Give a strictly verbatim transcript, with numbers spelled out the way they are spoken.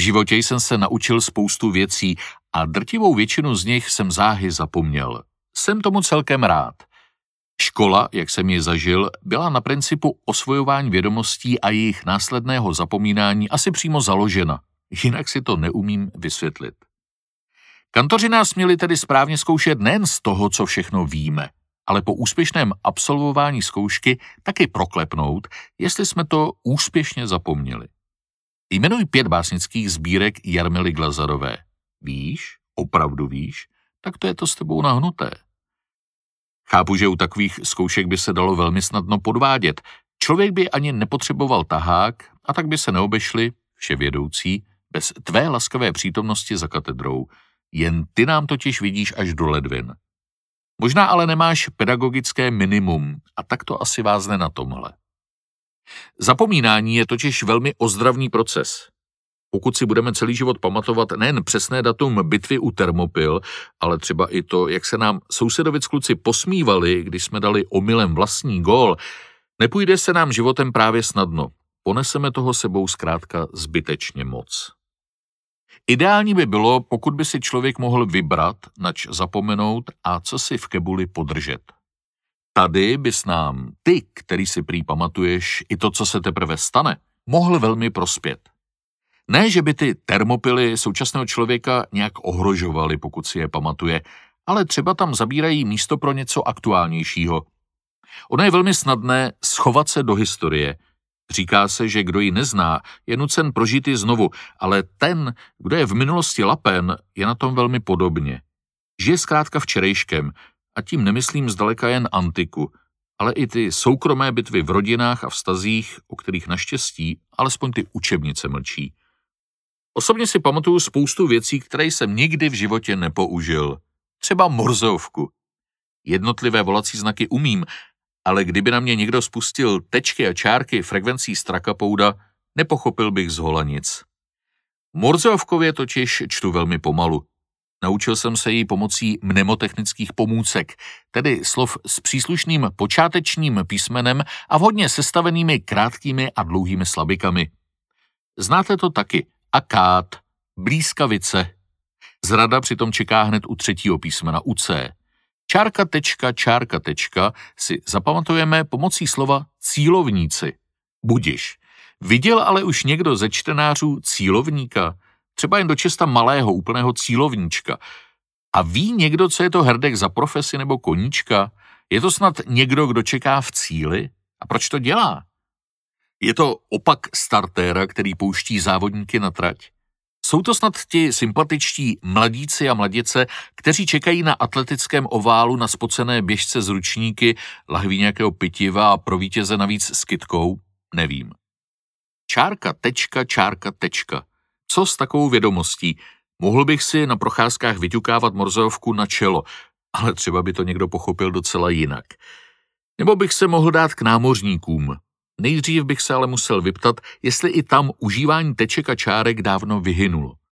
životě jsem se naučil spoustu věcí a drtivou většinu z nich jsem záhy zapomněl. Jsem tomu celkem rád. Škola, jak jsem ji zažil, byla na principu osvojování vědomostí a jejich následného zapomínání asi přímo založena. Jinak si to neumím vysvětlit. Kantoři nás měli tedy správně zkoušet nejen z toho, co všechno víme, ale po úspěšném absolvování zkoušky taky proklepnout, jestli jsme to úspěšně zapomněli. Jmenuji pět básnických sbírek Jarmily Glazarové. Víš? Opravdu víš? Tak to je to s tebou nahnuté. Chápu, že u takových zkoušek by se dalo velmi snadno podvádět. Člověk by ani nepotřeboval tahák a tak by se neobešli, vševědoucí, bez tvé laskavé přítomnosti za katedrou. Jen ty nám totiž vidíš až do ledvin. Možná ale nemáš pedagogické minimum a tak to asi vázne na tomhle. Zapomínání je totiž velmi ozdravný proces. Pokud si budeme celý život pamatovat nejen přesné datum bitvy u Termopil, ale třeba i to, jak se nám sousedovic kluci posmívali, když jsme dali omylem vlastní gól, nepůjde se nám životem právě snadno. Poneseme toho sebou zkrátka zbytečně moc. Ideální by bylo, pokud by si člověk mohl vybrat, nač zapomenout a co si v kebuli podržet. Tady bys nám, ty, který si prý pamatuješ i to, co se teprve stane, mohl velmi prospět. Ne, že by ty Termopily současného člověka nějak ohrožovaly, pokud si je pamatuje, ale třeba tam zabírají místo pro něco aktuálnějšího. Ono je velmi snadné schovat se do historie. Říká se, že kdo ji nezná, je nucen prožít ji znovu, ale ten, kdo je v minulosti lapen, je na tom velmi podobně. Žije zkrátka včerejškem, a tím nemyslím zdaleka jen antiku, ale i ty soukromé bitvy v rodinách a vztazích, o kterých naštěstí alespoň ty učebnice mlčí. Osobně si pamatuju spoustu věcí, které jsem nikdy v životě nepoužil. Třeba Morzeovku. Jednotlivé volací znaky umím, ale kdyby na mě někdo spustil tečky a čárky frekvencí Strakapouda, nepochopil bych zhola nic. Morzeovkově totiž čtu velmi pomalu. Naučil jsem se ji pomocí mnemotechnických pomůcek, tedy slov s příslušným počátečním písmenem a vhodně sestavenými krátkými a dlouhými slabikami. Znáte to taky. Akát, blízkavice. Zrada přitom čeká hned u třetího písmena, u C. Čárka, tečka, čárka, tečka si zapamatujeme pomocí slova cílovníci. Budiš. Viděl ale už někdo ze čtenářů cílovníka? Třeba jen do česta malého, úplného cílovníčka. A ví někdo, co je to hrdek za profesi nebo koníčka? Je to snad někdo, kdo čeká v cíli? A proč to dělá? Je to opak startéra, který pouští závodníky na trať? Jsou to snad ti sympatičtí mladíci a mladice, kteří čekají na atletickém oválu na spocené běžce z ručníky, lahví nějakého pitiva a pro vítěze navíc s kytkou? Nevím. Čárka, tečka, čárka, tečka. Co s takovou vědomostí? Mohl bych si na procházkách vyťukávat Morzeovku na čelo, ale třeba by to někdo pochopil docela jinak. Nebo bych se mohl dát k námořníkům. Nejdřív bych se ale musel vyptat, jestli i tam užívání teček a čárek dávno vyhynulo.